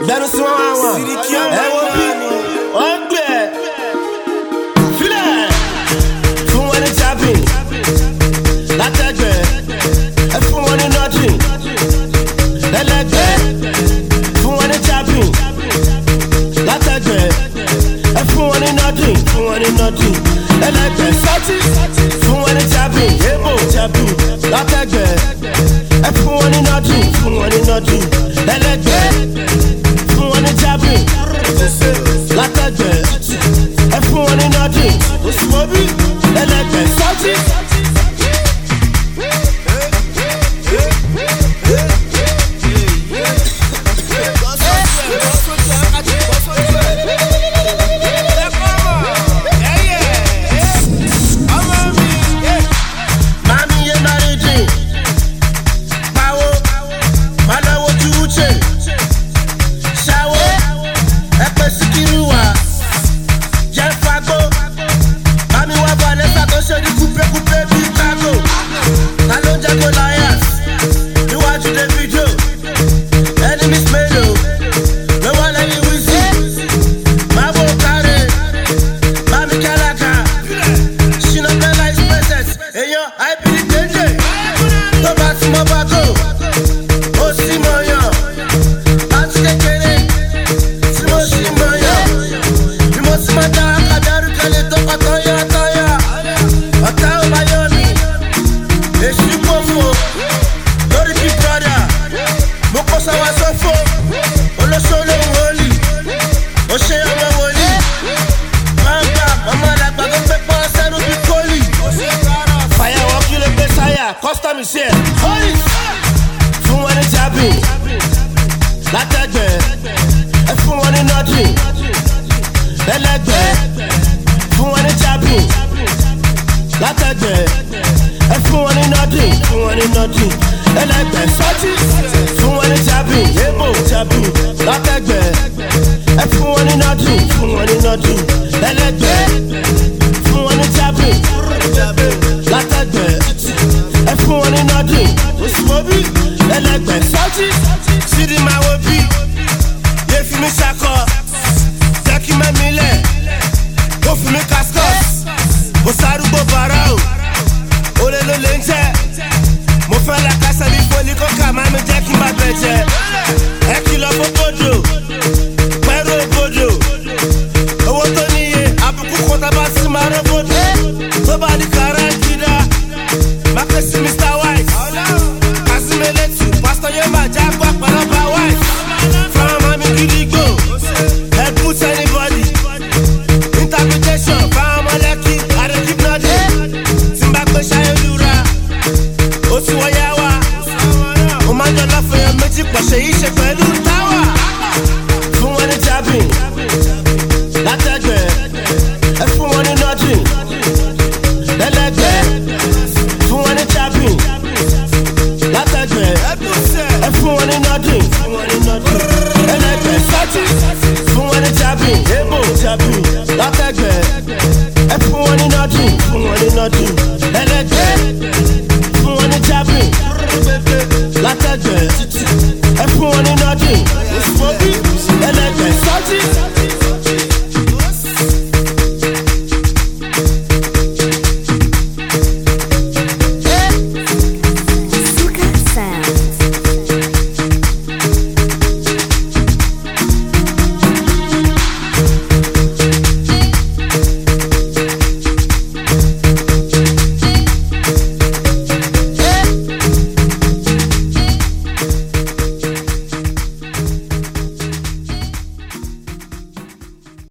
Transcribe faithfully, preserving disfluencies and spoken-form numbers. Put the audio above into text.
Gbẹ̀rù sí wọn àwọn. Ẹ wo bí wọ́n gbé ẹ̀. Filẹ̀ fún wọn ní chapping. Látẹ̀gbẹ́ ẹ fún wọn ní nothing. Ẹlẹ́gbẹ́ fún wọn ní chapping. Látẹ̀gbẹ́ ẹ fún wọn ní nothing. Fún wọn ní nothing. Ẹlẹ́gbẹ́ sọ́tì fún wọn ní chapping. Ebo chapping. Látẹ̀gbẹ́ ẹ fún wọn ní nothing. Fún wọn ní nothing. Ẹlẹ́gbẹ́ fún wọn ní chapping. Látẹ̀gbẹ́ ẹ fún wọn ní nothing. Òṣùwọ̀bí ẹlẹ́gbẹ́ sọ́tì. Custom is here. Fún wọn ní chapping. Látẹ̀gbẹ́ ẹ fún wọn ní nothing. Ẹlẹ́gbẹ́ fún wọn ní chapping. Látẹ̀gbẹ́ ẹ fún wọn ní nothing. Fún wọn ní nothing. Ẹlẹ́gbẹ́ sọ́tì fún wọn ní chapping. Ebo chapping. Látẹ̀gbẹ́ ẹ fún wọn ní nothing. Fún wọn ní nothing. Ẹlẹ́gbẹ́ fún wọn ní chapping. Látẹ̀gbẹ́ ẹ fún wọn ní nothing. Òṣùwọ̀bí ẹlẹ́gbẹ́ sọ́tì. Sídi máa wo bí yé fi mi ṣakọ. Jẹ́ kí mẹ́mi lẹ̀ ó fi mi cascos. Mo sárúgbó bàrà o, olè ló lè ń jẹ́. Mo fẹ́ la kásẹ̀ bí foli kọ́kà máa mi jẹ́ kí n bá bẹ̀ jẹ́. Ẹ kìlọ̀ fún bòdò, pẹ̀rù òbòdò. Owó tó níye, àbùkù kò tá bá sí máa rọ́ bòdò. Tó bá di kàrá kìdá. Makesi Mister White, Kasimeletu, Pastor Yema, Jagwa, Palaba White. From Mami Gidigbo, head put anybody. Interpretation, from Moleki, I don't keep nothing. Zimbabwe Shayelura, Osuwayawa. Omando Lafe, Magic, Washe, Ishe, Pelu, Tawa. Fún wọn ní chapping. Látẹ̀gbẹ́ ẹ fún wọn ní nothing. Ẹlẹ́gbẹ́ fún wọn ní chapping. Látẹ̀gbẹ́ ẹ fún wọn ní nothing. Ẹlẹ́gbẹ́ sọ́tì fún wọn ní chapping. Ebo chapping. Látẹ̀gbẹ́ ẹ fún wọn ní nothing. Fún wọn ní nothing.